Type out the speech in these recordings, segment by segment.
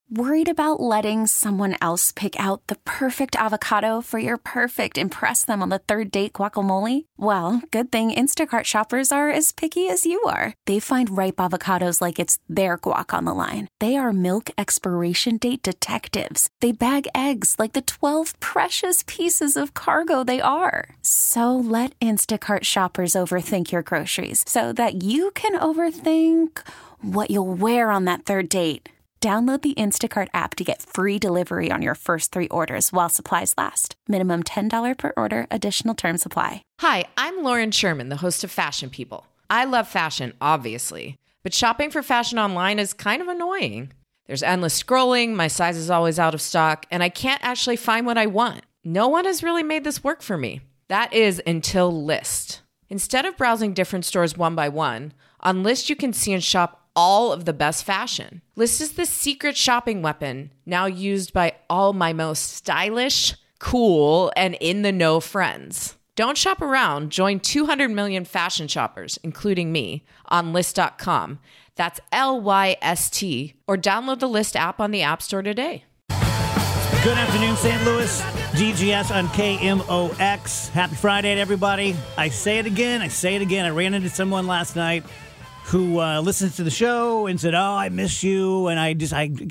Worried about letting someone else pick out the perfect avocado for your perfect impress them on the third date guacamole? Well, good thing Instacart shoppers are as picky as you are. They find ripe avocados like it's their guac on the line. They are milk expiration date detectives. They bag eggs like the 12 precious pieces of cargo they are. So let Instacart shoppers overthink your groceries so that you can overthink what you'll wear on that third date. Download the Instacart app to get free delivery on your first 3 orders while supplies last. Minimum $10 per order. Additional terms apply. Hi, I'm Lauren Sherman, the host of Fashion People. I love fashion, obviously, but shopping for fashion online is kind of annoying. There's endless scrolling, my size is always out of stock, and I can't actually find what I want. No one has really made this work for me. That is until Lyst. Instead of browsing different stores one by one, on Lyst you can see and shop all of the best fashion. Lyst is the secret shopping weapon now used by all my most stylish, cool, and in-the-know friends. Don't shop around. Join 200 million fashion shoppers, including me, on Lyst.com. That's Lyst, or download the Lyst app on the App Store today. Good afternoon, St. Louis. DGS on KMOX. Happy Friday to everybody. I say it again. I ran into someone last night who listens to the show and said, "Oh, I miss you," and and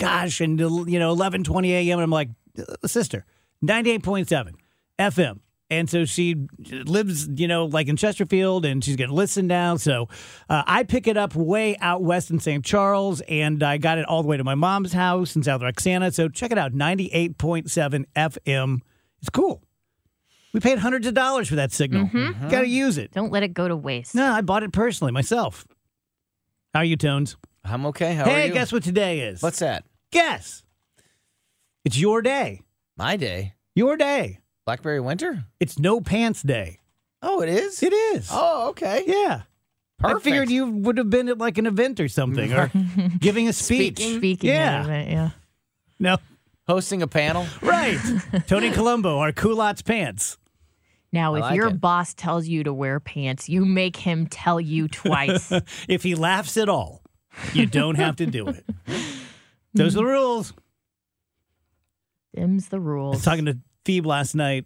11:20 a.m. and I'm like, "Sister, 98.7 FM," and so she lives, like in Chesterfield, and she's going to listen now. So I pick it up way out west in St. Charles, and I got it all the way to my mom's house in South Roxana. So check it out, 98.7 FM. It's cool. We paid hundreds of dollars for that signal. Mm-hmm. Got to use it. Don't let it go to waste. No, I bought it personally myself. How are you, Tones? I'm okay. How are you? Hey, guess what today is? What's that? Guess. It's your day. My day. Your day. Blackberry Winter? It's No Pants Day. Oh, it is? It is. Oh, okay. Yeah. Perfect. I figured you would have been at like an event or something, or giving a speech. Speaking Yeah. at an event, yeah. No. Hosting a panel? Right. Tony Colombo, our culottes pants. Now, I if like your it. boss tells you to wear pants, you make him tell you twice. If he laughs at all, you don't have to do it. Those are the rules. Them's the I was rules. talking to Phoebe last night.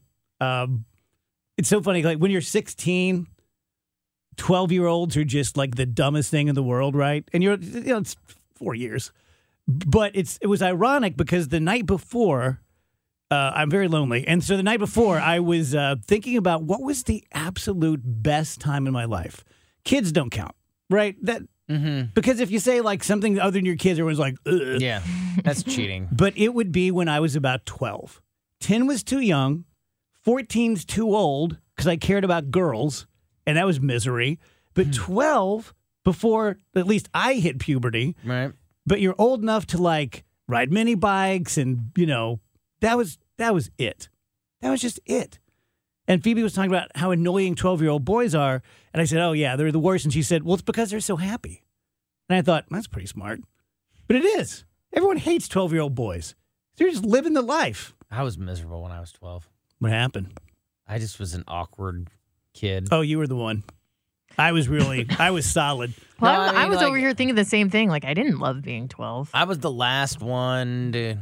It's so funny. Like when you're 16, 12-year-olds are just like the dumbest thing in the world, right? And it's 4 years. But it was ironic because the night before, I'm very lonely. And so the night before, I was thinking about what was the absolute best time in my life. Kids don't count, right? Because if you say like something other than your kids, everyone's like, ugh. Yeah, that's cheating. But it would be when I was about 12. 10 was too young. 14's too old because I cared about girls, and that was misery. But 12, before at least I hit puberty, Right. but you're old enough to like ride mini bikes, and that was it. That was just it. And Phoebe was talking about how annoying 12-year-old boys are, and I said, "Oh yeah, they're the worst." And she said, "Well, it's because they're so happy." And I thought, that's pretty smart. But it is. Everyone hates 12-year-old boys. They're just living the life. I was miserable when I was 12. What happened? I just was an awkward kid. Oh, you were the one. I was solid. Well, No, I I mean, was like- over here thinking the same thing. Like, I didn't love being 12. I was the last one to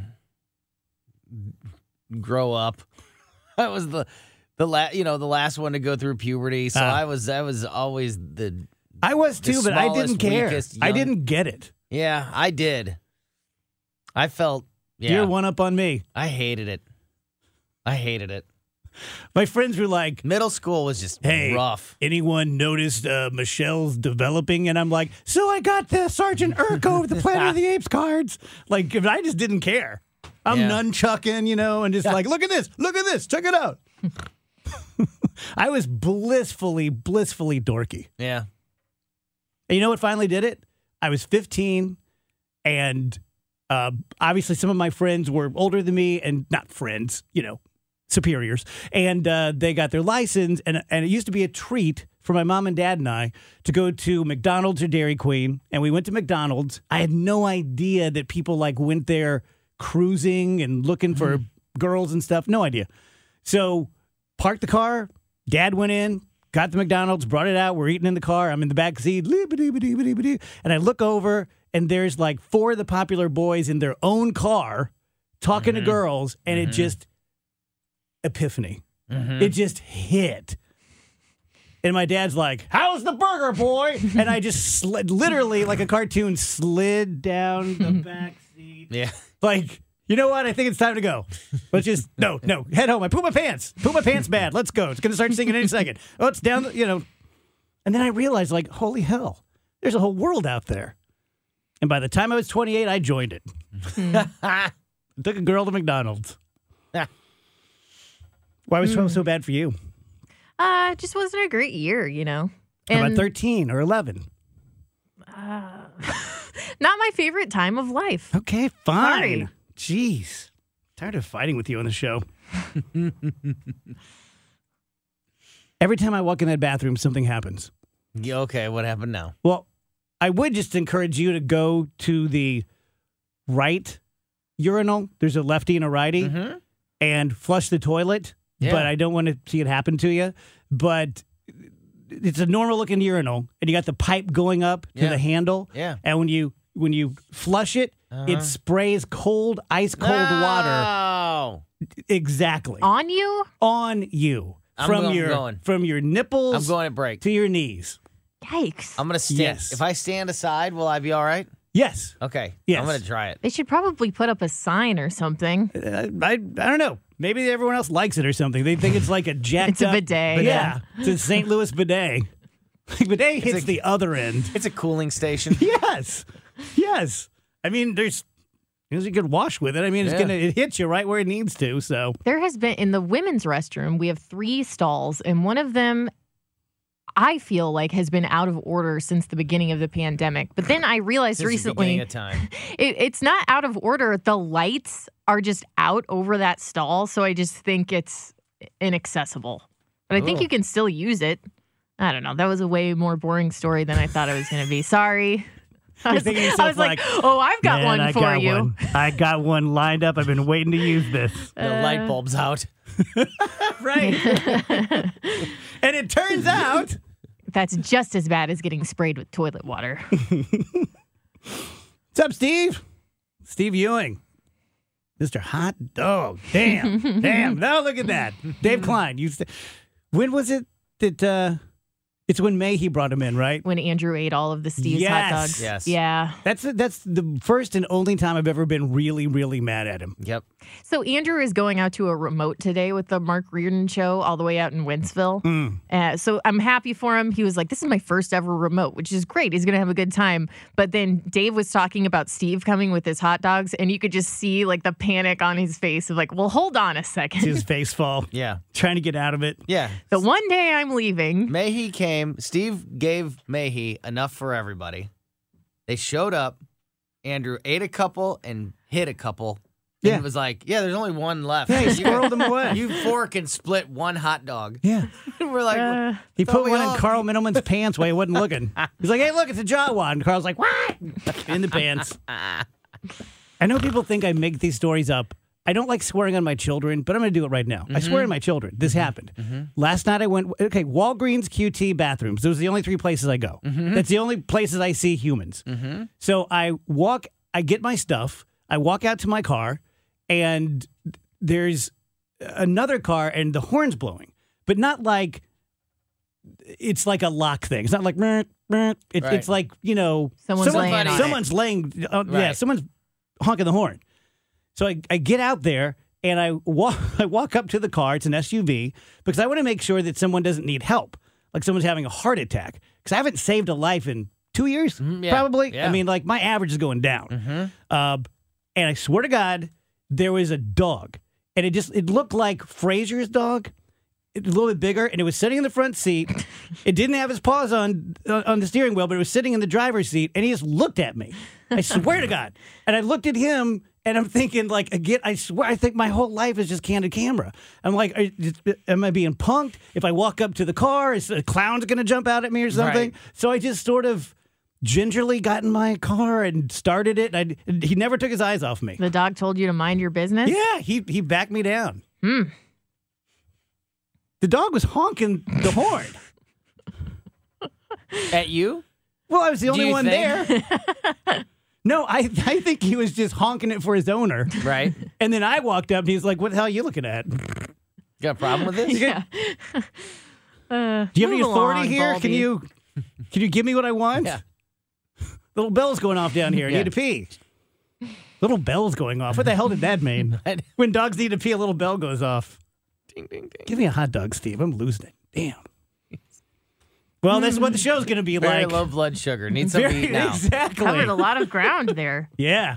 grow up. I was the last one to go through puberty. So I was always the I was too, but I didn't smallest, care. weakest, I young- didn't get it. Yeah, I did. I felt You're one up on me. I hated it. My friends were like, Middle school was just "Hey, rough. anyone noticed Michelle's developing?" And I'm like, "So I got the Sergeant Urko of the Planet of the Apes cards." Like, I just didn't care. I'm Yeah. nunchucking, and just like, look at this, check it out. I was blissfully dorky. Yeah. And you know what finally did it? I was 15, and obviously some of my friends were older than me, and not friends, superiors, and they got their license, and it used to be a treat for my mom and dad and I to go to McDonald's or Dairy Queen, and we went to McDonald's. I had no idea that people went there cruising and looking for girls and stuff. No idea. So parked the car. Dad went in, got the McDonald's, brought it out. We're eating in the car. I'm in the back seat, and I look over, and there's like 4 of the popular boys in their own car talking to girls, and it just epiphany. It just hit. And my dad's like, "How's the burger, boy?" And I just slid, literally like a cartoon, slid down the back seat. Yeah. Like, you know what? I think it's time to go. Let's just, no, head home. I pooped my pants. Pooped my pants bad. Let's go. It's going to start singing any second. Oh, it's down, And then I realized, like, holy hell, there's a whole world out there. And by the time I was 28, I joined it. Took a girl to McDonald's. Why was 12 so bad for you? It just wasn't a great year, How about 13 or 11? Not my favorite time of life. Okay, fine. Sorry. Jeez. Tired of fighting with you on the show. Every time I walk in that bathroom, something happens. Yeah, okay, what happened now? Well, I would just encourage you to go to the right urinal. There's a lefty and a righty. And flush the toilet. Yeah. But I don't want to see it happen to you. But it's a normal-looking urinal, and you got the pipe going up to the handle. Yeah. And when you flush it, it sprays ice cold water. Oh. Exactly. On you? On you. I'm From your nipples I'm going to break. to your knees. Yikes. I'm going to stand. Yes. If I stand aside, will I be all right? Yes. Okay. Yes. I'm going to try it. They should probably put up a sign or something. I don't know. Maybe everyone else likes it or something. They think it's like a jacked It's a up bidet, Yeah. It's a St. Louis bidet. Bidet hits the other end. It's a cooling station. Yes. Yes. I mean, you could wash with it. I mean, it hits you right where it needs to. So There has been, in the women's restroom, we have 3 stalls, and one of them I feel like has been out of order since the beginning of the pandemic. But then I realized Since the recently beginning of time. it's not out of order. The lights are just out over that stall, so I just think it's inaccessible. But I think Ooh. you can still use it. I don't know. That was a way more boring story than I thought it was going to be. Sorry. I was, thinking to I was yourself like, oh, I've got "Man, one I for got you. one. I got one lined up. I've been waiting to use this. The light bulb's out. Right. And it turns out That's just as bad as getting sprayed with toilet water. What's up, Steve? Steve Ewing. Mr. Hot Dog. Damn. Damn. Now look at that. Dave Klein. When was it that it's when Mayhe brought him in, right? When Andrew ate all of the Steve's hot Yes. dogs. Yes. Yeah. That's the first and only time I've ever been really, really mad at him. Yep. So Andrew is going out to a remote today with the Mark Reardon show all the way out in Wentzville. So I'm happy for him. He was like, this is my first ever remote, which is great. He's going to have a good time. But then Dave was talking about Steve coming with his hot dogs, and you could just see like the panic on his face of like, well, hold on a second. See his face fall. Yeah. Trying to get out of it. Yeah. The one day I'm leaving. Mayhe came. Steve gave Mayhe enough for everybody. They showed up. Andrew ate a couple and hit a couple. Yeah. And it was like, yeah, there's only one left. Yeah, he squirreled them away. You 4 can split one hot dog. Yeah. And we're like, He thought put we one all- in Carl Middleman's pants while he wasn't looking. He's like, hey, look, it's a Jawa. And Carl's like, what? In the pants. I know people think I make these stories up. I don't like swearing on my children, but I'm going to do it right now. I swear on my children. This happened. Last night I went, Walgreens, QT, bathrooms. Those are the only 3 places I go. That's the only places I see humans. So I get my stuff, I walk out to my car, and there's another car and the horn's blowing. But not like, it's like a lock thing. It's not like, meh, meh. It's like, Someone's laying on it. someone's laying, Right. someone's honking the horn. So I get out there and I walk up to the car. It's an SUV because I want to make sure that someone doesn't need help, like someone's having a heart attack. Because I haven't saved a life in 2 years, yeah, probably. yeah. I mean, like my average is going down. And I swear to God, there was a dog, and it looked like Fraser's dog. It was a little bit bigger, and it was sitting in the front seat. It didn't have his paws on the steering wheel, but it was sitting in the driver's seat, and he just looked at me. I swear to God. And I looked at him, and I'm thinking, like, again, I swear, I think my whole life is just candid camera. I'm like, am I being punked? If I walk up to the car, is a clown's going to jump out at me or something? Right. So I just sort of gingerly got in my car and started it. And he never took his eyes off me. The dog told you to mind your business? Yeah, he backed me down. The dog was honking the horn. At you? Well, I was the only you one think? there. No, I think he was just honking it for his owner. Right? And then I walked up and he's like, "What the hell are you looking at? Do You got a problem with this? Yeah. you have any Move authority along, here? Baldy. Can you give me what I want?" Yeah. Little bell's going off down here. I need to pee. Little bell's going off. What the hell did that mean? When dogs need to pee, a little bell goes off. Ding, ding, ding. Give me a hot dog, Steve. I'm losing it. Damn. Well, that's what the show's going to be Very like. low blood sugar. Need something to eat now. Exactly. Covered a lot of ground there. Yeah.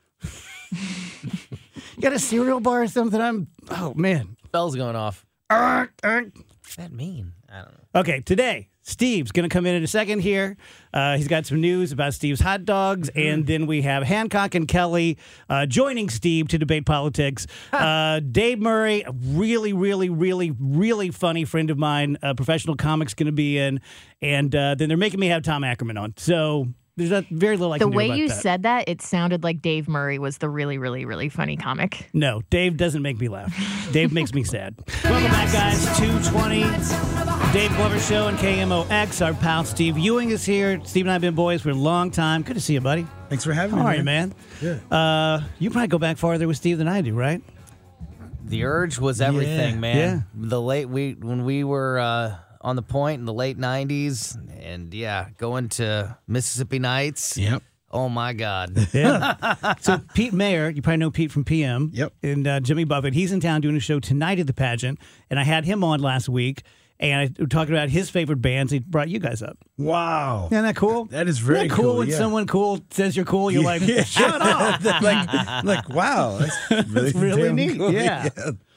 You got a cereal bar or something? Oh, man. Bell's going off. What's that mean? I don't know. Okay, today, Steve's going to come in a second here. He's got some news about Steve's hot dogs, and then we have Hancock and Kelly joining Steve to debate politics. Dave Murray, a really, really, really, really funny friend of mine, professional comics, going to be in, and then they're making me have Tom Ackerman on. So there's very little I The can do way about you that. said that, it sounded like Dave Murray was the really, really, really funny comic. No, Dave doesn't make me laugh. Dave makes me sad. Welcome back, guys. 220, Dave Glover Show and KMOX. Our pal Steve Ewing is here. Steve and I have been boys for a long time. Good to see you, buddy. Thanks for having me. How are you, man? Good. You probably go back farther with Steve than I do, right? The urge was everything, Yeah. man. Yeah. When we were on the point in the late 90s, and going to Mississippi Nights. Yep. Oh my God. Yeah. So Pete Mayer, you probably know Pete from PM. Yep. And Jimmy Buffett, he's in town doing a show tonight at the pageant, and I had him on last week, and I was talking about his favorite bands. He brought you guys up. Wow. Isn't that cool? That is very Isn't that cool. cool, When yeah. someone cool says you're cool, you're like, shut up. like, wow. That's really, really damn neat, cool. yeah.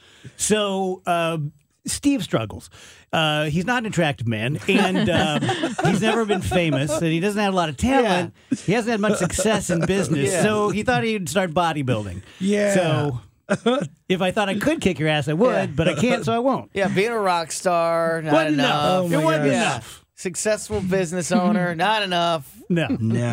So Steve struggles. He's not an attractive man, and he's never been famous, and he doesn't have a lot of talent. He hasn't had much success in business, so he thought he'd start bodybuilding. Yeah. So if I thought I could kick your ass, I would, but I can't, so I won't. Yeah, being a rock star, not Wasn't enough. enough. Oh It my wasn't gosh. enough. Successful business owner, not enough. No.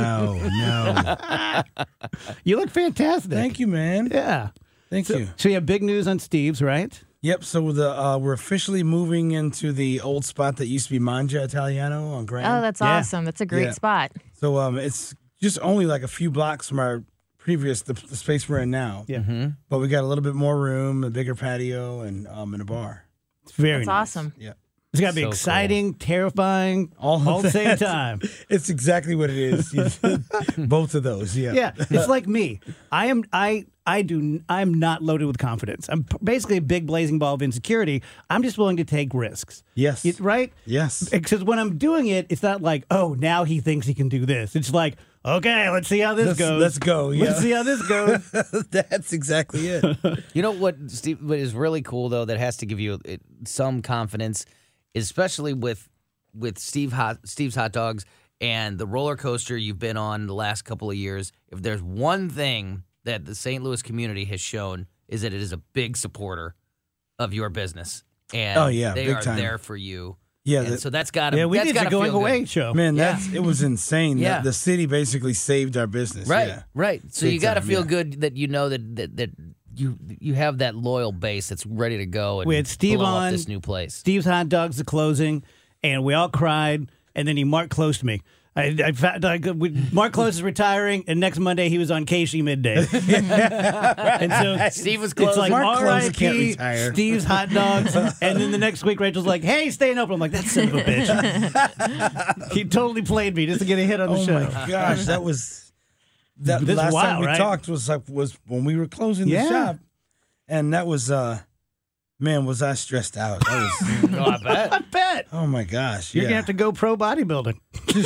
No. You look fantastic. Thank you, man. Yeah. Thank you. So you have big news on Steve's, right? Yep. So we're officially moving into the old spot that used to be Mangia Italiano on Grand. Oh, that's Yeah. awesome. That's a great Yeah. spot. So it's just only like a few blocks from our previous the space we're in now. Yeah. But we got a little bit more room, a bigger patio, and a bar. It's very That's nice. awesome. Yeah. It's got to be So exciting, terrifying, all at the same time. It's exactly what it is. Both of those. Yeah. Yeah, it's like me. I'm not loaded with confidence. I'm basically a big blazing ball of insecurity. I'm just willing to take risks. Yes. Right? Yes. Because when I'm doing it, it's not like, oh, now he thinks he can do this. It's like, okay, let's see how this goes. Let's go. Yeah. Let's see how this goes. That's exactly it. You know what, Steve? What is really cool though, that has to give you some confidence, especially with Steve's Hot Dogs and the roller coaster you've been on the last couple of years. If there's one thing that the St. Louis community has shown, is that it is a big supporter of your business, and Oh, yeah, they big are time. there for you. Yeah. And so that's got to Yeah, we that's did your gotta going feel away good. show. Man, Yeah. it was insane. Yeah. The city basically saved our business. Right, Yeah. right. So Big you got to time, feel yeah. good that you know that you have that loyal base that's ready to go and We had Steve blow up on. this new place. Steve's Hot Dogs, the closing, and we all cried, and then he Mark Close to me. Mark Close is retiring, and next Monday he was on Casey midday. And so Steve was it's closing. like Mark Close can't R.I.P. retire. Steve's Hot Dogs, and then the next week Rachel's like, "Hey, staying open." I'm like, "That son of a bitch." He totally played me just to get a hit on the Oh show. my gosh, that was that This is last wild, time we right? talked was when we were closing Yeah. the shop, and that was man, was I stressed out? That was Oh, I bet. I bet oh my gosh, you're yeah. gonna have to go pro bodybuilding.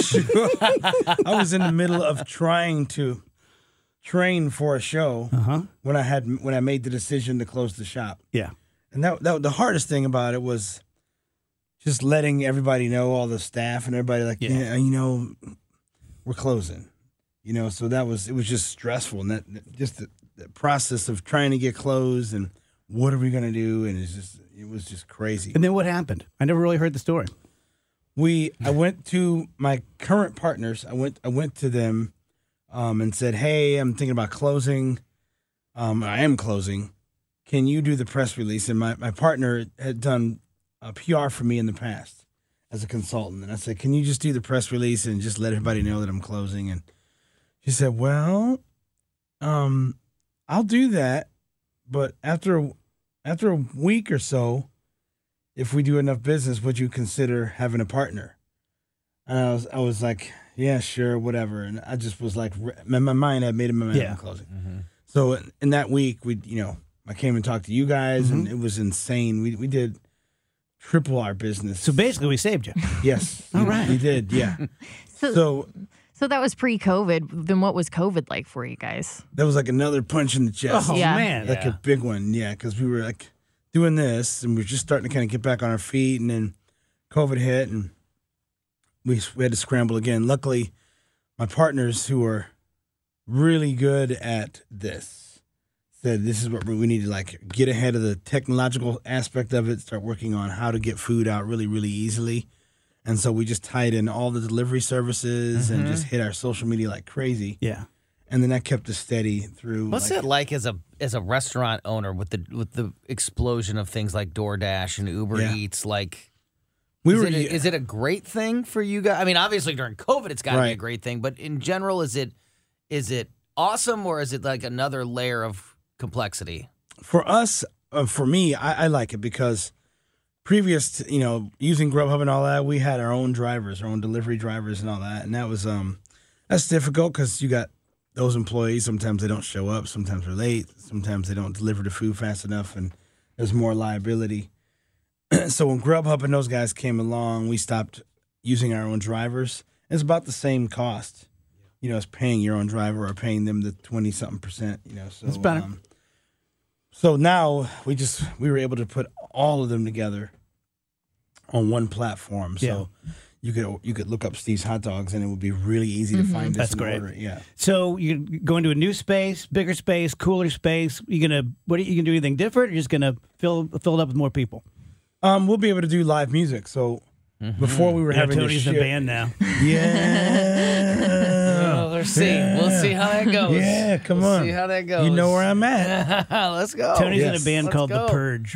I was in the middle of trying to train for a show when I made the decision to close the shop. Yeah. And that the hardest thing about it was just letting everybody know, all the staff and everybody, like, Yeah. yeah, we're closing. So it was just stressful, and that just the process of trying to get closed and what are we gonna do, and it was just crazy. And then what happened? I never really heard the story. I went to my current partners. I went to them and said, "Hey, I'm thinking about closing. I am closing. Can you do the press release?" And my partner had done PR for me in the past as a consultant. And I said, "Can you just do the press release and just let everybody know that I'm closing?" And She said, well, I'll do that, but after a week or so, if we do enough business, would you consider having a partner? And I was like, yeah, sure, whatever. And I just was like, in my mind, I made a momentum closing. Mm-hmm. So in that week, I came and talked to you guys, and it was insane. We did triple our business. So basically, we saved you. Yes. All right. We did, yeah. So that was pre-COVID. Then what was COVID like for you guys? That was like another punch in the chest. Oh, Yeah. man. Like a big one, yeah, because we were like doing this, and we were just starting to kind of get back on our feet, and then COVID hit, and we had to scramble again. Luckily, my partners, who are really good at this, said this is what we need to like get ahead of the technological aspect of it, start working on how to get food out really, really easily. And so we just tied in all the delivery services and just hit our social media like crazy. Yeah. And then that kept us steady through. What's it like as a restaurant owner with the explosion of things like DoorDash and Uber Eats? Like, is it a great thing for you guys? I mean, obviously during COVID, it's got to be a great thing. But in general, is it awesome, or is it like another layer of complexity? For us, for me, I like it because previous to, using Grubhub and all that, we had our own drivers, our own delivery drivers and all that. And that was, that's difficult because you got those employees. Sometimes they don't show up. Sometimes they're late. Sometimes they don't deliver the food fast enough, and there's more liability. So when Grubhub and those guys came along, we stopped using our own drivers. It's about the same cost, as paying your own driver or paying them the 20-something%, So That's better. So now we were able to put all of them together on one platform. So you could look up Steve's Hot Dogs, and it would be really easy to find us. That's and great. order it. Yeah. So you go into a new space, bigger space, cooler space. You gonna do anything different? Or you're just gonna fill it up with more people? We'll be able to do live music. So before we were having Tony's to in the band now. Yeah. We'll see how that goes. Yeah, come on. See how that goes. You know where I'm at. Let's go. Tony's in a Yes. band Let's called go. The Purge.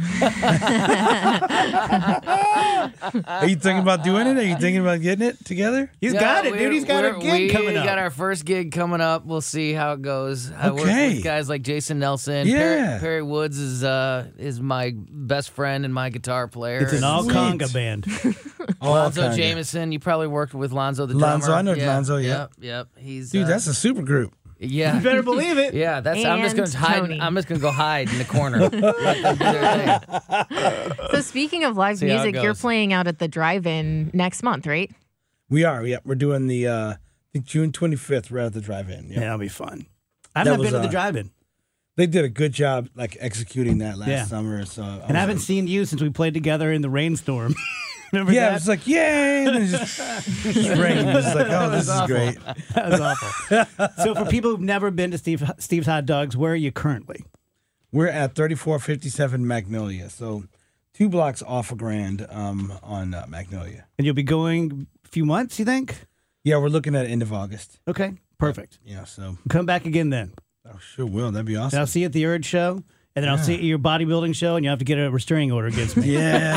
Are you thinking about doing it? Are you thinking about getting it together? He's got it, dude. He's got a gig coming up. We got our first gig coming up. We'll see how it goes. I work Okay. with guys like Jason Nelson. Yeah. Perry Woods is my best friend and my guitar player. It's an all Sweet. conga band. Lonzo kinda. Jameson. You probably worked with Lonzo the drummer. Lonzo, I know Lonzo, yeah. Yep. He's Dude, that's a super group. yeah. You better believe it. Yeah, I'm just And gonna hide. Tony. I'm just gonna go hide in the corner. Let them do their thing. So speaking of live See how it music, you're goes. playing out at the drive-in next month, right? We are. Yeah, we're doing the I think June 25th right at the drive-in. Yeah, Yeah. that'll be fun. I've That not was, been to the drive-in, They did a good job like executing that last Yeah. summer. So and I haven't seen you since we played together in the rainstorm. Remember Yeah, that? it was like, yay! And then it just rained. It was like, oh, this is great. That was awful. So for people who've never been to Steve's Hot Dogs, where are you currently? We're at 3457 Magnolia. So 2 blocks off of Grand on Magnolia. And you'll be going a few months, you think? Yeah, we're looking at end of August. Okay, perfect. Yeah, so Come back again then. oh, sure will. That'd be And awesome. I'll see you at the Urge show, and then I'll see you at your bodybuilding show, and you have to get a restraining order against me.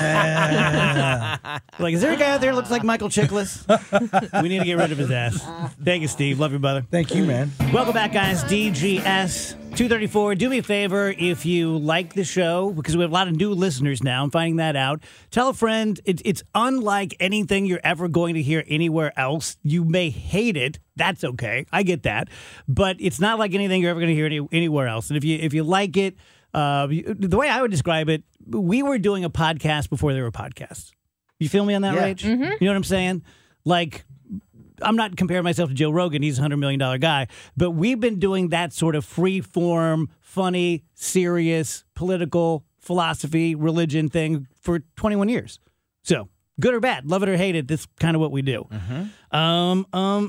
Yeah. Like, is there a guy out there that looks like Michael Chiklis? We need to get rid of his ass. Thank you, Steve. Love you, brother. Thank you, man. Welcome back, guys. DGS 234. Do me a favor if you like the show, because we have a lot of new listeners now. I'm finding that out. Tell a friend. It's unlike anything you're ever going to hear anywhere else. You may hate it. That's okay. I get that. But it's not like anything you're ever going to hear anywhere else. And if you like it, the way I would describe it, we were doing a podcast before there were podcasts. You feel me on that, Yeah. Rach? You know what I'm saying? Like, I'm not comparing myself to Joe Rogan. He's a $100 million guy. But we've been doing that sort of free-form, funny, serious, political, philosophy, religion thing for 21 years. So, good or bad, love it or hate it, that's kind of what we do. Did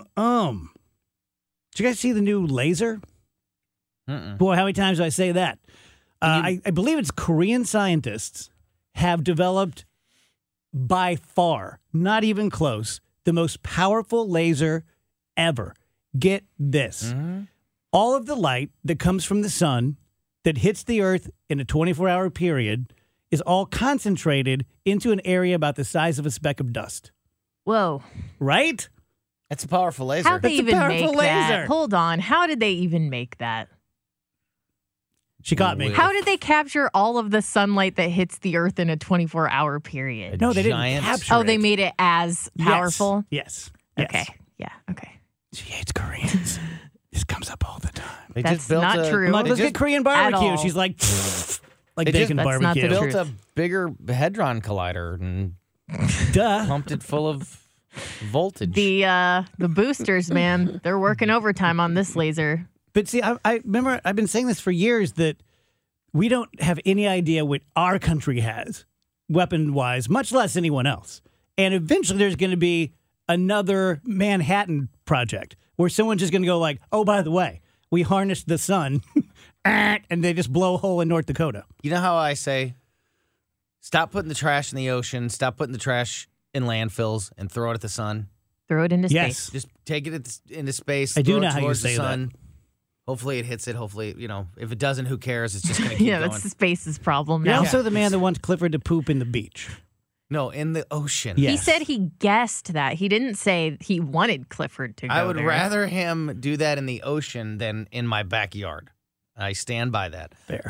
you guys see the new laser? Boy, how many times do I say that? I believe it's Korean scientists have developed by far, not even close, the most powerful laser ever. Get this. All of the light that comes from the sun that hits the earth in a 24-hour period is all concentrated into an area about the size of a speck of dust. Whoa. Right? It's a powerful laser. How'd they It's a even powerful make that? laser. Hold on. How did they even make that? She got me. How did they capture all of the sunlight that hits the Earth in a 24-hour period? No, they didn't Giant- capture Oh, it. they made it as powerful? Yes. Okay. Yeah. Okay. She hates Koreans. This comes up all the time. They That's just built not a, true. I'm like, They let's just get Korean At barbecue. all. She's like, like They just- bacon That's not the barbecue. truth. built a bigger hadron collider and Duh. pumped it full of voltage. The boosters, man, they're working overtime on this laser. But see, I remember I've been saying this for years that we don't have any idea what our country has weapon-wise, much less anyone else. And eventually there's going to be another Manhattan project where someone's just going to go like, oh, by the way, we harnessed the sun and they just blow a hole in North Dakota. You know how I say, stop putting the trash in the ocean, stop putting the trash in landfills, and throw it at the sun. Throw it into Yes. space. Just take it into space. I do throw know it how you towards say the that. sun. Hopefully it hits it. Hopefully, if it doesn't, who cares? It's just going to keep Yeah, going. that's the space's problem You're now. also the man that wants Clifford to poop in the beach. No, in the ocean. Yeah. He Yes. said he guessed that. He didn't say he wanted Clifford to go I would there. rather him do that in the ocean than in my backyard. I stand by that. Fair.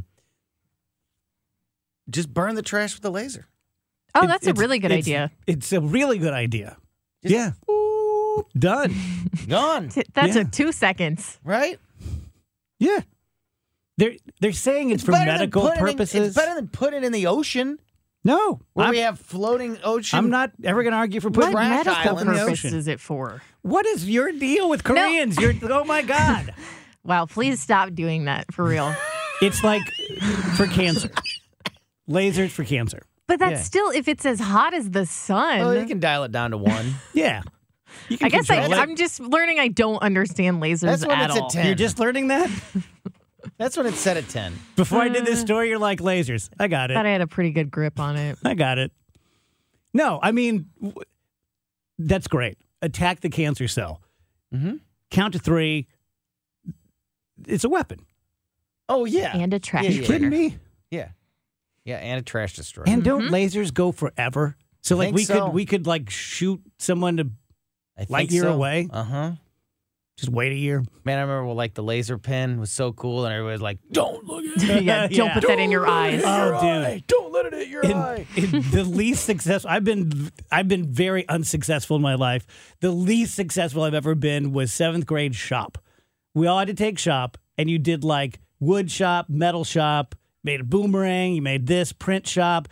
Just burn the trash with a laser. Oh, It- that's a it's- really good it's- idea. It's a really good idea. Just- yeah. Done. Gone. That Yeah. took 2 seconds. Right? Yeah. They're saying it's for better than medical putting it- purposes. it's better than putting it in the ocean No. where I'm, we have floating ocean. I'm not ever going to argue for What putting trash medical island in the purpose ocean. is it for? What is your deal with Koreans? You're oh my God. Wow, please stop doing that for real. It's like for cancer. Lasers for cancer. But that's Yeah. still, if it's as hot as the sun. Oh, you can dial it down to 1. Yeah. You can I guess control it. I'm just learning I don't understand lasers That's when at it's all. at 10. You're just learning that? That's when it's set at 10. Before I did this story, you're like lasers. I got Thought it. I had a pretty good grip on it. I got it. No, I mean, that's great. Attack the cancer cell. Mm-hmm. Count to 3. It's a weapon. Oh, yeah. And a trash Yeah, You yeah. kidding burner. me? Yeah. Yeah, and a trash destroyer. And don't lasers go forever? So like Think so. we could like shoot someone to I think light year so. away? Uh-huh. just wait a year. Man, I remember when, like the laser pen was so cool, and everybody was like, "Don't look at it. Yeah, don't put that in your eyes. Oh, dude. Don't let it hit your eye." In the least successful, I've been very unsuccessful in my life. The least successful I've ever been was 7th grade shop. We all had to take shop, and you did like wood shop, metal shop, made a boomerang, you made this, print shop,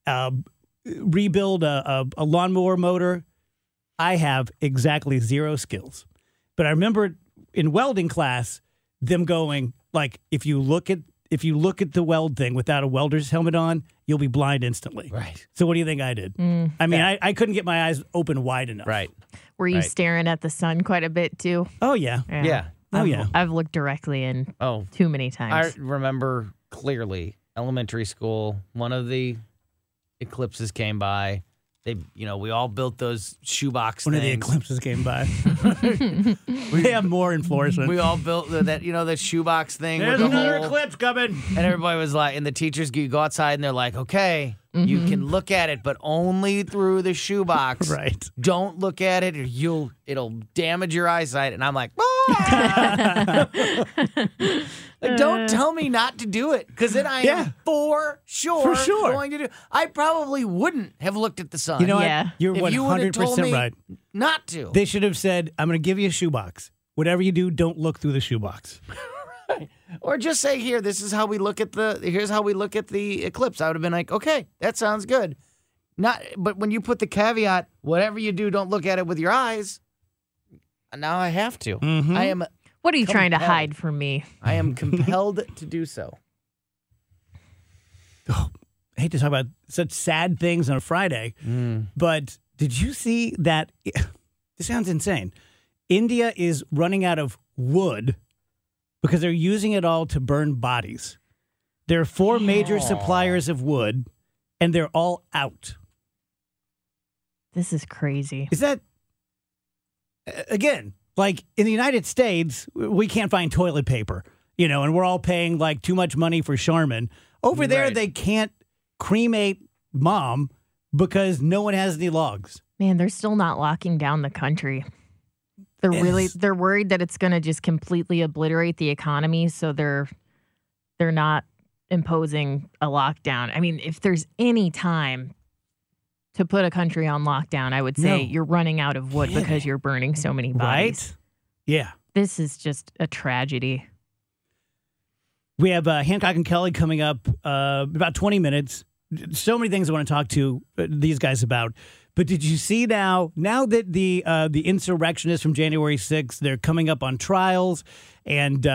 rebuild a lawnmower motor. I have exactly 0 skills. But I remember in welding class, them going like, if you look at the weld thing without a welder's helmet on, you'll be blind instantly. Right. So what do you think I did? I mean, I couldn't get my eyes open wide enough. Right. Were you Right. staring at the sun quite a bit too? Oh yeah. Yeah. Oh yeah. I've looked directly in Oh, too many I times. remember clearly elementary school. One of the eclipses came by. We all built those shoebox One of the things. eclipses came by. They have more in Florissant. We all built that shoebox thing. There's with the another hole. eclipse coming. And everybody was like, and the teachers, you go outside and they're like, okay, you can look at it, but only through the shoebox. Right. Don't look at it or it'll damage your eyesight. And I'm like, "Ah!" Like, don't tell me not to do it, because then I Yeah. am for sure going to do. I probably wouldn't have looked at the sun. You know Yeah. what? You're if you would have told 100% me right. not to. They should have said, I'm going to give you a shoebox. Whatever you do, don't look through the shoebox. Or just say, here's how we look at the eclipse. I would have been like, okay, that sounds good. But when you put the caveat, whatever you do, don't look at it with your eyes. Now I have to. Mhm. What are you trying to compelled. hide from me? I am compelled to do so. I hate to talk about such sad things on a Friday, but did you see that? This sounds insane. India is running out of wood because they're using it all to burn bodies. There are 4 major suppliers of wood, and they're all out. This is crazy. Is that, again, like in the United States, we can't find toilet paper, and we're all paying like too much money for Charmin. Over there, Right. they can't cremate mom because no one has any logs. Man, they're still not locking down the country. They're worried that it's going to just completely obliterate the economy, so they're not imposing a lockdown. I mean, if there's any time to put a country on lockdown, I would say you're running out of wood because you're burning so many bodies. Right? Yeah. This is just a tragedy. We have Hancock and Kelly coming up about 20 minutes. So many things I want to talk to these guys about. But did you see now that the insurrectionists from January 6th, they're coming up on trials, and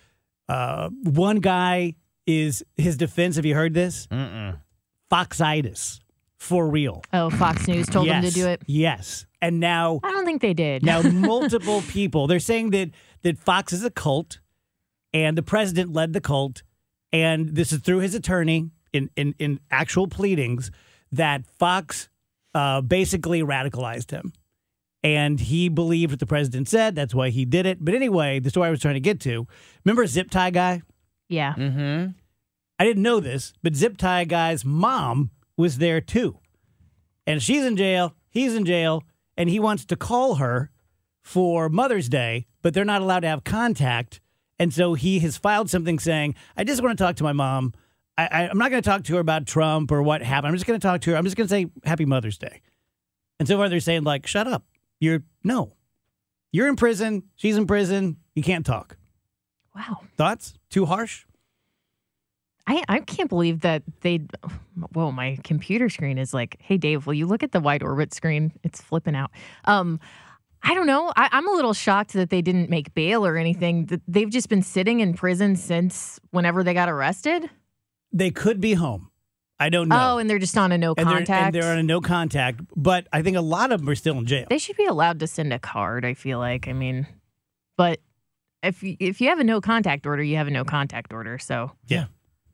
one guy is his defense. Have you heard this? Foxitis. For real. Oh, Fox News told them to do it? Yes. And now... I don't think they did. Now, multiple people, they're saying that Fox is a cult, and the president led the cult, and this is through his attorney in actual pleadings, that Fox basically radicalized him. And he believed what the president said. That's why he did it. But anyway, the story I was trying to get to, remember Zip Tie Guy? Yeah. Mm-hmm. I didn't know this, but Zip Tie Guy's mom was there too. And she's in jail, he's in jail, and he wants to call her for Mother's Day, but they're not allowed to have contact. And so he has filed something saying, I just want to talk to my mom. I'm not going to talk to her about Trump or what happened. I'm just going to talk to her. I'm just going to say Happy Mother's Day. And so far they're saying, like, shut up. You're in prison. She's in prison. You can't talk. Wow. Thoughts? Too harsh? I can't believe that whoa, my computer screen is like, hey, Dave, will you look at the wide orbit screen? It's flipping out. I don't know. I'm a little shocked that they didn't make bail or anything. They've just been sitting in prison since whenever they got arrested. They could be home. I don't know. Oh, and they're just on a no contact. They're on a no contact, but I think a lot of them are still in jail. They should be allowed to send a card, I feel like. I mean, but if you have a no contact order, you have a no contact order. So yeah.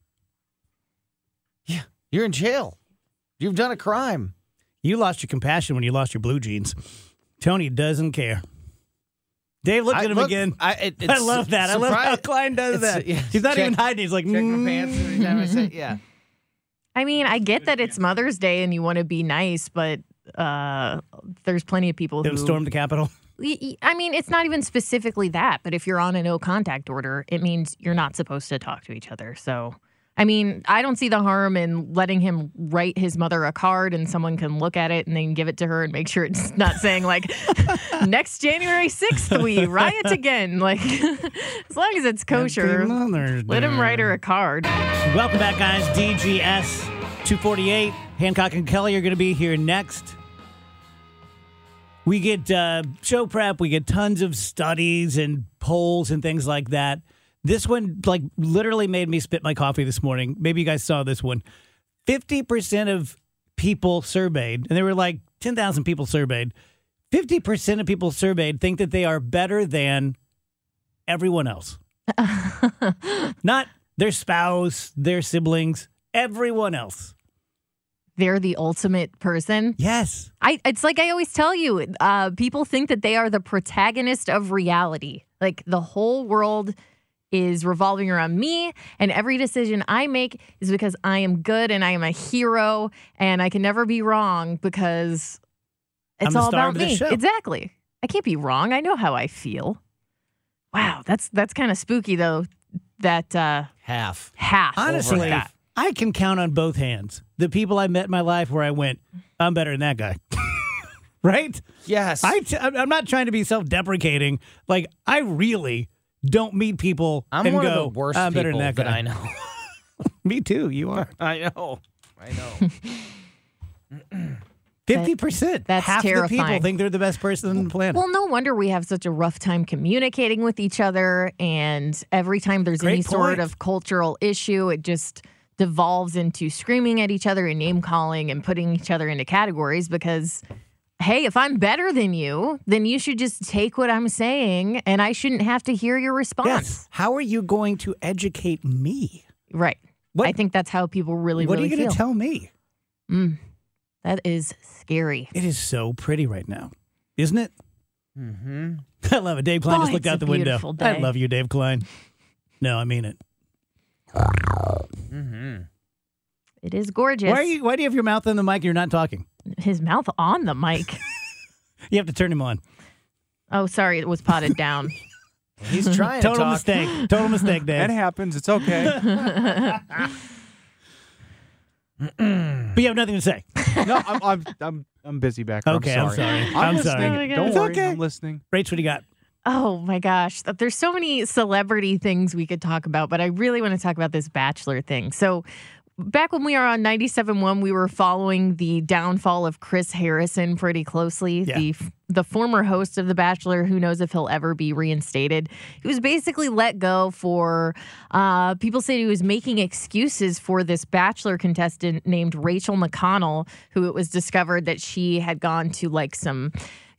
Yeah. You're in jail. You've done a crime. You lost your compassion when you lost your blue jeans. Tony doesn't care. Dave looked at him again. I love that. I love how Klein does that. Yeah, he's not even hiding. He's like, check my pants every time I say, yeah. I mean, I get that it's Mother's Day and you want to be nice, but there's plenty of people who storm the Capitol. I mean, it's not even specifically that, but if you're on a no contact order, it means you're not supposed to talk to each other. So, I mean, I don't see the harm in letting him write his mother a card and someone can look at it and then give it to her and make sure it's not saying like, next January 6th, we riot again. Like, as long as it's kosher, let him write her a card. Welcome back, guys. DGS 248. Hancock and Kelly are going to be here next. We get show prep. We get tons of studies and polls and things like that. This one, like, literally made me spit my coffee this morning. Maybe you guys saw this one. 50% of people surveyed, and there were like 10,000 people surveyed. 50% of people surveyed think that they are better than everyone else. Not their spouse, their siblings, everyone else. They're the ultimate person. Yes. It's like I always tell you, people think that they are the protagonist of reality. Like, the whole world is revolving around me, and every decision I make is because I am good and I am a hero and I can never be wrong because it's all about me. Exactly. I can't be wrong. I know how I feel. Wow, that's kind of spooky though. That half. Honestly, I can count on both hands the people I met in my life where I went, I'm better than that guy. Right? Yes. I'm not trying to be self-deprecating. Like, I really don't meet people I'm and one go, of the worst I'm better people than that guy. I know. Me too. You are. I know. 50%. That's half terrifying. the people think they're the best person on the planet. Well, no wonder we have such a rough time communicating with each other. And every time there's any sort of cultural issue, it just devolves into screaming at each other and name calling and putting each other into categories because, hey, if I'm better than you, then you should just take what I'm saying and I shouldn't have to hear your response. Yes. How are you going to educate me? Right. I think that's how people really feel. What are you going to tell me? That is scary. It is so pretty right now, isn't it? Mm-hmm. I love it. Dave Klein just looked out the window. Day. I love you, Dave Klein. No, I mean it. Mm-hmm. It is gorgeous. Why do you have your mouth on the mic and you're not talking? His mouth on the mic. You have to turn him on. Oh, sorry, it was potted down. He's trying to Total talk. mistake. Total mistake, Dave. That happens. It's okay. But you have nothing to say. No, I'm busy back there. Okay, I'm I'm sorry. sorry. I'm listening. sorry. Oh my God. Don't It's worry. okay. I'm listening. Rach, what do you got? Oh my gosh. There's so many celebrity things we could talk about, but I really want to talk about this Bachelor thing. So back when we were on 97.1, we were following the downfall of Chris Harrison pretty closely. Yeah. The former host of The Bachelor, who knows if he'll ever be reinstated. He was basically let go for, people say he was making excuses for this Bachelor contestant named Rachel McConnell, who it was discovered that she had gone to like some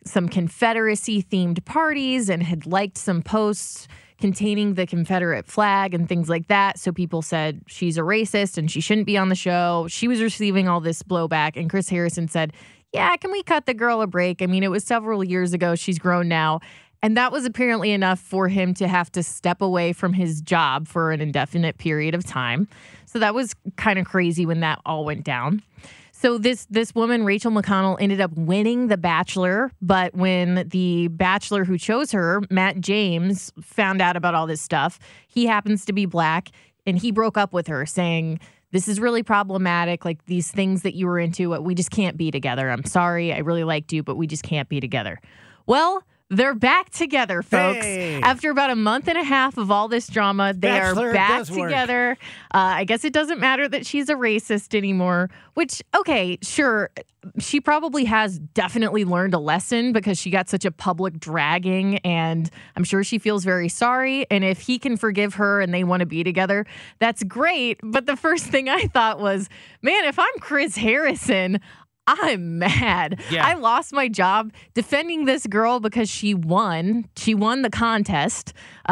Confederacy themed parties and had liked some posts containing the Confederate flag and things like that. So people said she's a racist and she shouldn't be on the show. She was receiving all this blowback. And Chris Harrison said, yeah, can we cut the girl a break? I mean, it was several years ago. She's grown now. And that was apparently enough for him to have to step away from his job for an indefinite period of time. So that was kind of crazy when that all went down. So this woman, Rachel McConnell, ended up winning The Bachelor. But when the Bachelor who chose her, Matt James, found out about all this stuff, he happens to be black, and he broke up with her saying, this is really problematic. Like these things that you were into, we just can't be together. I'm sorry. I really liked you, but we just can't be together. Well, they're back together, folks. Hey. After about a month and a half of all this drama, they Bachelor are back does work. together. I guess it doesn't matter that she's a racist anymore, which, okay, sure. She probably has definitely learned a lesson because she got such a public dragging, and I'm sure she feels very sorry. And if he can forgive her and they want to be together, that's great. But the first thing I thought was, man, if I'm Chris Harrison, I'm mad. Yeah. I lost my job defending this girl because she won. She won the contest.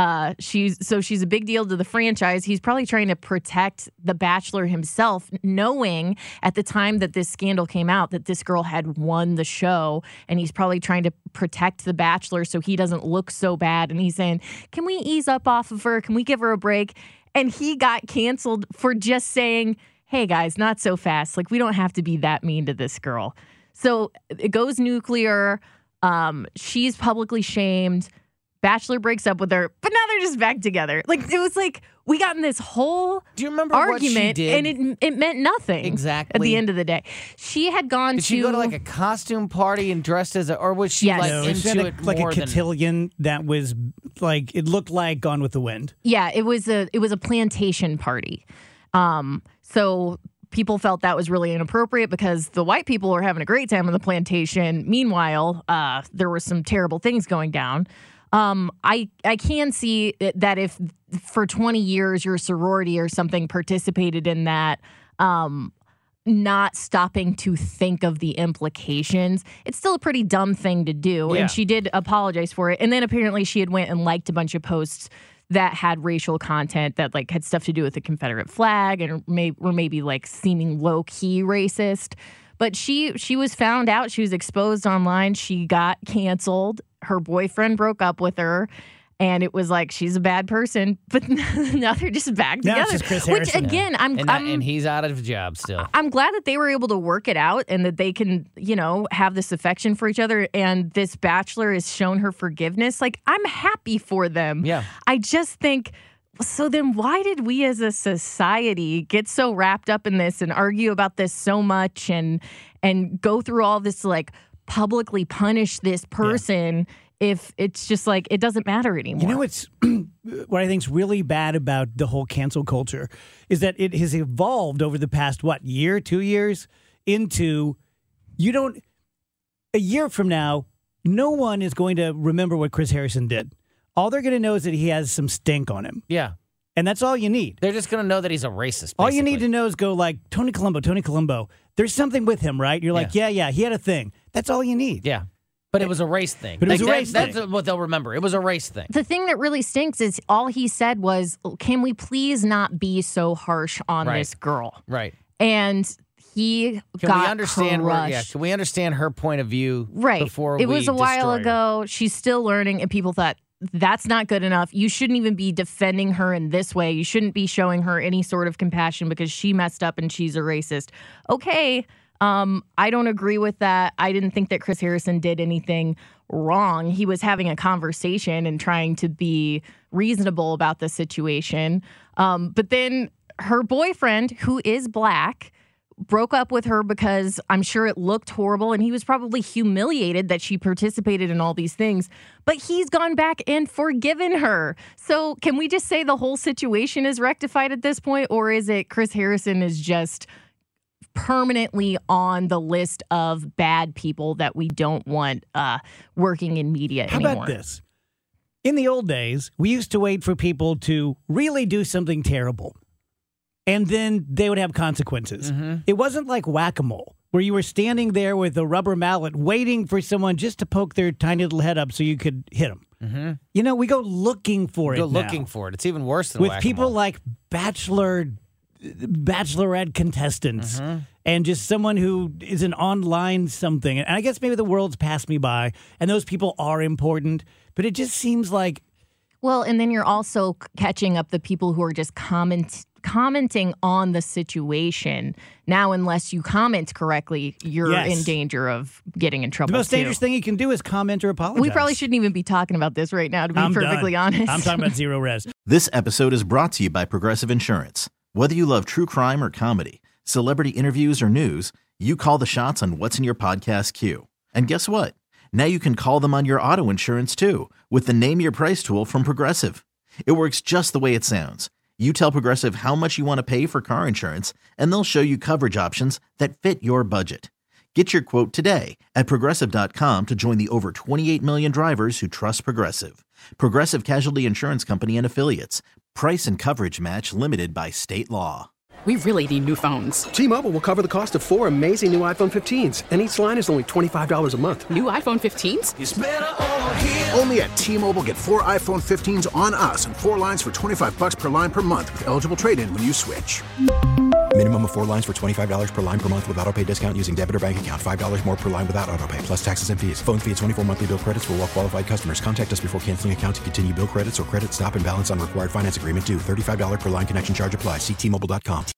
She's a big deal to the franchise. He's probably trying to protect The Bachelor himself, knowing at the time that this scandal came out that this girl had won the show, and he's probably trying to protect The Bachelor so he doesn't look so bad. And he's saying, can we ease up off of her? Can we give her a break? And he got canceled for just saying, hey guys, not so fast. Like, we don't have to be that mean to this girl. So it goes nuclear. She's publicly shamed. Bachelor breaks up with her, but now they're just back together. Like, it was like we got in this whole Do you remember argument, what she did? and it meant nothing. Exactly. At the end of the day, she had gone Did she go to like a costume party and dressed as a, or was she Yes. like No, She into had it like a more than? cotillion that was like, it looked like Gone with the Wind. Yeah, it was a plantation party. So people felt that was really inappropriate because the white people were having a great time on the plantation. Meanwhile, there were some terrible things going down. I can see that if for 20 years your sorority or something participated in that, not stopping to think of the implications, it's still a pretty dumb thing to do. Yeah. And she did apologize for it. And then apparently she had went and liked a bunch of posts that had racial content that like had stuff to do with the Confederate flag and were maybe like seeming low key racist. But she was found out. She was exposed online. She got canceled. Her boyfriend broke up with her. And it was like, she's a bad person. But now they're just back Now together. it's just Chris Which, Harrison. again, And he's out of a job still. I'm glad that they were able to work it out and that they can, have this affection for each other. And this Bachelor has shown her forgiveness. Like, I'm happy for them. Yeah. I just think, so then why did we as a society get so wrapped up in this and argue about this so much and go through all this, like, publicly punish this person if it's just like, it doesn't matter anymore? You know what's what I think's really bad about the whole cancel culture is that it has evolved over the past, year, 2 years into a year from now, no one is going to remember what Chris Harrison did. All they're going to know is that he has some stink on him. Yeah. And that's all you need. They're just going to know that he's a racist. All you need basically. to know is go like, Tony Colombo. There's something with him, right? You're like, yeah, he had a thing. That's all you need. Yeah. But it was a race thing. But it was a race That's thing. what they'll remember. It was a race thing. The thing that really stinks is all he said was, can we please not be so harsh on Right. this girl? Right. And he Can got we understand crushed. can we understand her point of view Right. before it was we a while destroy her? ago. She's still learning, and people thought that's not good enough. You shouldn't even be defending her in this way. You shouldn't be showing her any sort of compassion because she messed up and she's a racist. Okay. I don't agree with that. I didn't think that Chris Harrison did anything wrong. He was having a conversation and trying to be reasonable about the situation. But then her boyfriend, who is black, broke up with her because I'm sure it looked horrible, and he was probably humiliated that she participated in all these things. But he's gone back and forgiven her. So can we just say the whole situation is rectified at this point, or is it Chris Harrison is just permanently on the list of bad people that we don't want working in media anymore? How about this? In the old days, we used to wait for people to really do something terrible, and then they would have consequences. Mm-hmm. It wasn't like whack-a-mole, where you were standing there with a rubber mallet waiting for someone just to poke their tiny little head up so you could hit them. Mm-hmm. You know, we go looking for it now. Looking for it. It's even worse than with whack-a-mole. people like bachelorette contestants and just someone who is an online something. And I guess maybe the world's passed me by, and those people are important, but it just seems like... Well, and then you're also catching up the people who are just commenting on the situation. Now, unless you comment correctly, you're in danger of getting in trouble. The most dangerous thing you can do is comment or apologize. We probably shouldn't even be talking about this right now, to be perfectly honest. I'm talking about zero res. This episode is brought to you by Progressive Insurance. Whether you love true crime or comedy, celebrity interviews or news, you call the shots on what's in your podcast queue. And guess what? Now you can call them on your auto insurance too with the Name Your Price tool from Progressive. It works just the way it sounds. You tell Progressive how much you want to pay for car insurance, and they'll show you coverage options that fit your budget. Get your quote today at Progressive.com to join the over 28 million drivers who trust Progressive. Progressive Casualty Insurance Company and Affiliates. Price and coverage match limited by state law. We really need new phones. T-Mobile will cover the cost of 4 amazing new iPhone 15s, and each line is only $25 a month. New iPhone 15s? It's better over here. Only at T-Mobile, get 4 iPhone 15s on us and 4 lines for $25 per line per month with eligible trade-in when you switch. Minimum of 4 lines for $25 per line per month with autopay discount using debit or bank account. $5 more per line without autopay, plus taxes and fees. Phone fee at 24 monthly bill credits for well-qualified customers. Contact us before canceling account to continue bill credits or credit stop and balance on required finance agreement due. $35 per line connection charge applies. See T-Mobile.com.